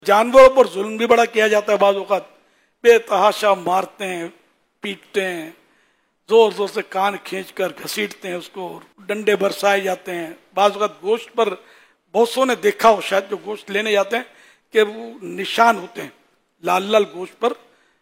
जानवरों पर जुल्म भी बड़ा किया जाता है। बाज़ औक़ात बेतहाशा मारते हैं, पीटते हैं, जोर जोर से कान खींचकर घसीटते हैं, उसको डंडे बरसाए जाते हैं। बाज़ औक़ात गोश्त पर बहुत सौ ने देखा हो शायद, जो गोश्त लेने जाते हैं कि वो निशान होते हैं लाल लाल गोश्त पर,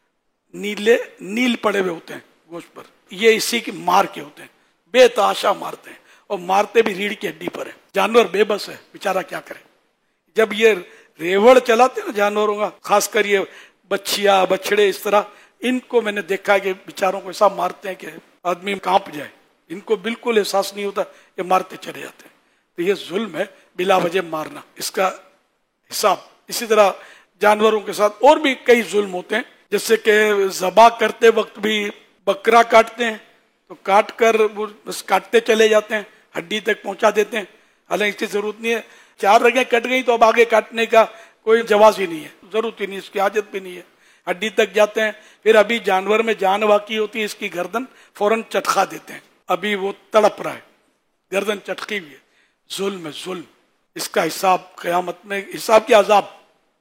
नील पड़े हुए होते हैं गोश्त पर, ये इसी की मार के होते हैं। बेतहाशा मारते हैं और मारते भी रीढ़ की हड्डी पर है। जानवर बेबस है बेचारा, क्या करे। जब ये रेवड़ चलाते ना जानवरों का, खासकर ये बच्चियां बछड़े, इस तरह इनको मैंने देखा है कि बेचारों को ऐसा मारते हैं कि आदमी कांप जाए। इनको बिल्कुल एहसास नहीं होता, ये मारते चले जाते हैं। तो ये जुल्म है बिला वजह मारना, इसका हिसाब। इसी तरह जानवरों के साथ और भी कई जुल्म होते हैं, जैसे कि ज़बा करते वक्त भी बकरा काटते हैं तो काट कर वो बस काटते चले जाते हैं, हड्डी तक पहुंचा देते हैं। हालांकि इसकी जरूरत नहीं है, 4 रगें कट गई तो अब आगे काटने का कोई जवाब ही नहीं है, जरूरत ही नहीं, इसकी आदत भी नहीं है, हड्डी तक जाते हैं। फिर अभी जानवर में जान बाकी होती है, इसकी गर्दन फौरन चटका देते हैं, अभी वो तड़प रहा है, गर्दन चटकी हुई है। जुल्म है जुल्म, इसका हिसाब क़यामत में, हिसाब की अजाब।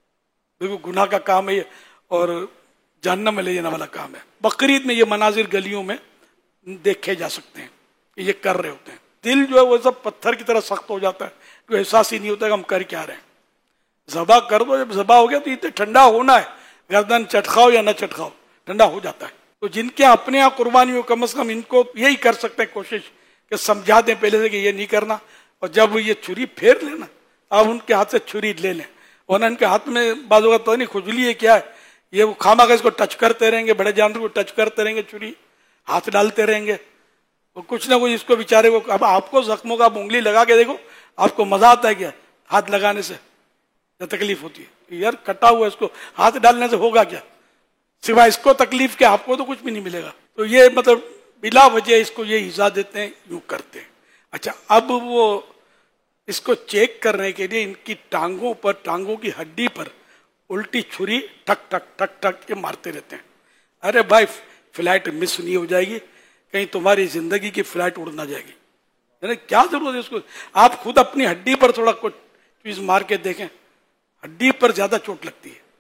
देखो गुनाह का काम है ये और जहन्नम में ले जाने वाला काम है। बकरीद में ये मनाजिर गलियों में देखे जा सकते हैं, ये कर रहे होते हैं। दिल जो है वो सब पत्थर की तरह सख्त हो जाता है, तो एहसास ही नहीं होता कि हम कर क्या रहे हैं। ज़बा कर दो, जब ज़बा हो गया तो इतने ठंडा होना है, गर्दन चटकाओ या ना चटकाओ, ठंडा हो जाता है। तो जिनके अपने यहाँ कुर्बानी हो, कम से कम इनको यही कर सकते हैं कोशिश कि समझा दें पहले से कि ये नहीं करना, और जब ये छुरी फेर लेना आप उनके हाथ से छुरी ले लें, वरना इनके हाथ में बाजू का तो नहीं, खुजली है क्या है, ये वो खामा इसको टच करते रहेंगे, बड़े जानवर को टच करते रहेंगे, छुरी हाथ डालते रहेंगे, वो कुछ ना कुछ इसको बेचारे को। अब आपको जख्मों का उंगली लगा के देखो, आपको मजा आता है क्या हाथ लगाने से, या तकलीफ होती है? यार कटा हुआ इसको हाथ डालने से होगा क्या, सिवाय इसको तकलीफ के आपको तो कुछ भी नहीं मिलेगा। तो ये मतलब बिला वजह इसको ये इजा देते हैं, यूं करते हैं। अच्छा, अब वो इसको चेक करने के लिए इनकी टांगों पर, टांगों की हड्डी पर उल्टी छुरी ठक ठक ठक ठक के मारते रहते हैं। अरे भाई, फ्लाइट मिस नहीं हो जाएगी, कहीं तुम्हारी जिंदगी की फ्लाइट उड़ ना जाएगी, है ना? क्या जरूरत है इसको? आप खुद अपनी हड्डी पर थोड़ा कुछ चीज मार के देखें, हड्डी पर ज्यादा चोट लगती है।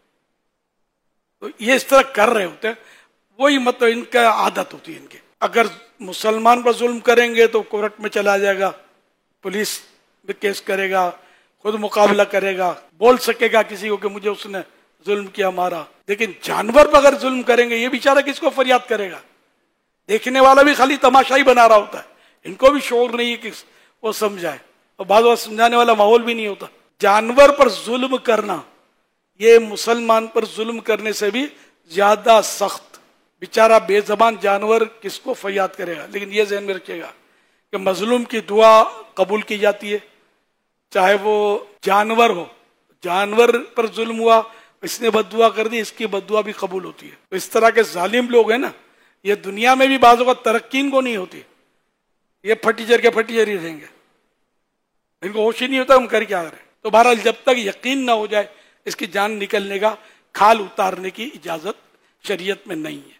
तो ये इस तरह कर रहे होते हैं, वही मतलब इनका आदत होती है इनकी। अगर मुसलमान पर जुल्म करेंगे तो कोर्ट में चला जाएगा, पुलिस में केस करेगा, खुद मुकाबला करेगा, बोल सकेगा किसी को कि मुझे उसने जुल्म किया, मारा। लेकिन जानवर पर अगर जुल्म करेंगे, ये बेचारा किसको फरियाद करेगा? देखने वाला भी खाली तमाशा ही बना रहा होता है, इनको भी शौक नहीं है कि वो समझाए, और बाद में समझाने वाला माहौल भी नहीं होता। जानवर पर जुल्म करना ये मुसलमान पर जुल्म करने से भी ज्यादा सख्त। बेचारा बेजबान जानवर किसको फरियाद करेगा? लेकिन ये ध्यान में रखिएगा कि मजलूम की दुआ कबूल की जाती है, चाहे वो जानवर हो। जानवर पर जुल्म हुआ, इसने बद्दुआ कर दी, इसकी बद्दुआ भी कबूल होती है। तो इस तरह के जालिम लोग हैं ना, ये दुनिया में भी बाजों का तरक्की को नहीं होती, ये फटीचर के फटीचर ही रहेंगे, इनको होश ही नहीं होता हम कर क्या करें। तो बहरहाल जब तक यकीन ना हो जाए इसकी जान निकलने का, खाल उतारने की इजाजत शरीयत में नहीं है।